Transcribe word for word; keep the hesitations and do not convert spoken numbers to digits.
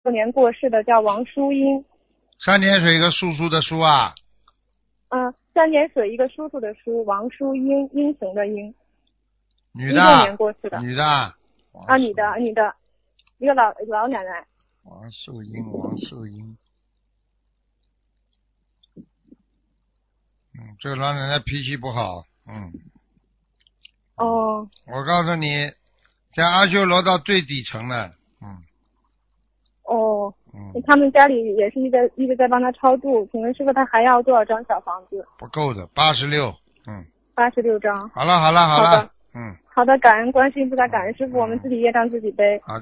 年过世的，叫王淑英。 三点水一个叔叔的叔啊。 嗯，三点水一个叔叔的叔，王淑英，英雄的英。 女的。 一六年过世的。 女的。 啊，女的，女的，一个老老奶奶。 王秀英，王秀英。嗯，这个老奶奶脾气不好，嗯。 哦。 我告诉你，在阿修罗道最底层了，嗯。 哦。 嗯。 他们家里也是一直一直在帮他超度，请问师傅他还要多少张小房子？ 不够的，八十六，嗯。 八十六张。 好了好了好了。 好的。 嗯。 好的，感恩观世音菩萨，感恩师傅，我们自己业障自己背。 好。